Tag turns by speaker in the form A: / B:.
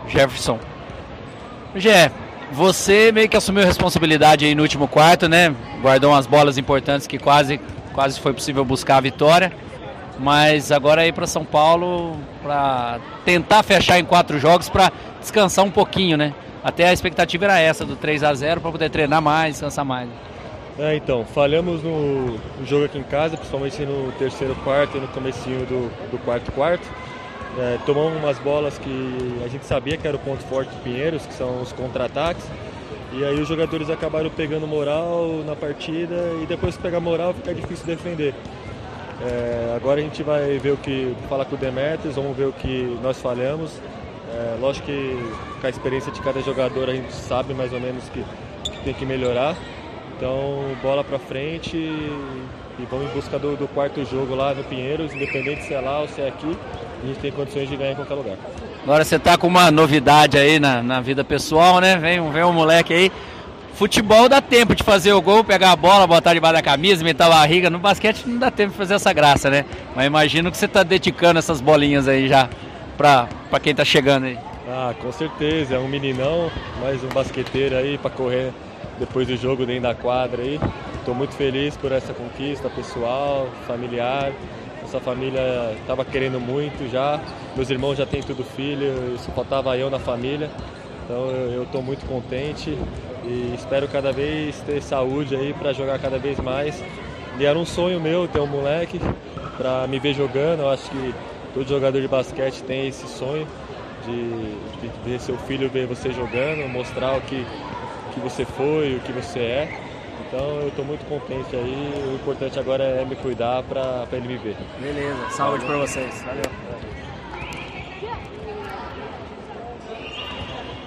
A: Jefferson. Gé, você meio que assumiu a responsabilidade aí no último quarto, né? Guardou umas bolas importantes que quase foi possível buscar a vitória. Mas agora aí para São Paulo, para tentar fechar em 4 jogos, para descansar um pouquinho, né? Até a expectativa era essa, do 3-0, para poder treinar mais, descansar mais.
B: Então, falhamos no jogo aqui em casa, principalmente no terceiro quarto e no comecinho do quarto quarto. Tomamos umas bolas que a gente sabia que era o ponto forte do Pinheiros, que são os contra-ataques. E aí os jogadores acabaram pegando moral na partida e depois que pegar moral fica difícil defender. Agora a gente vai ver falar com o Demetrios, vamos ver o que nós falhamos. Lógico que com a experiência de cada jogador a gente sabe mais ou menos que tem que melhorar. Então, bola pra frente e vamos em busca do quarto jogo lá no Pinheiros, independente se é lá ou se é aqui, a gente tem condições de ganhar em qualquer lugar.
A: Agora você tá com uma novidade aí na vida pessoal, né? Vem um moleque aí. Futebol dá tempo de fazer o gol, pegar a bola, botar debaixo da camisa, meter a barriga. No basquete não dá tempo de fazer essa graça, né? Mas imagino que você tá dedicando essas bolinhas aí já pra quem tá chegando aí.
B: Com certeza, é um meninão, mais um basqueteiro aí pra correr depois do jogo dentro da quadra aí. Estou muito feliz por essa conquista pessoal, familiar. Essa família estava querendo muito já. Meus irmãos já têm tudo filho, só faltava eu na família. Então eu estou muito contente e espero cada vez ter saúde aí para jogar cada vez mais. E era um sonho meu ter um moleque para me ver jogando. Eu acho que todo jogador de basquete tem esse sonho de ver seu filho ver você jogando, mostrar o que você foi, o que você é. Então eu estou muito contente aí. O importante agora é me cuidar para ele me ver.
A: Beleza, saúde para vocês. Valeu.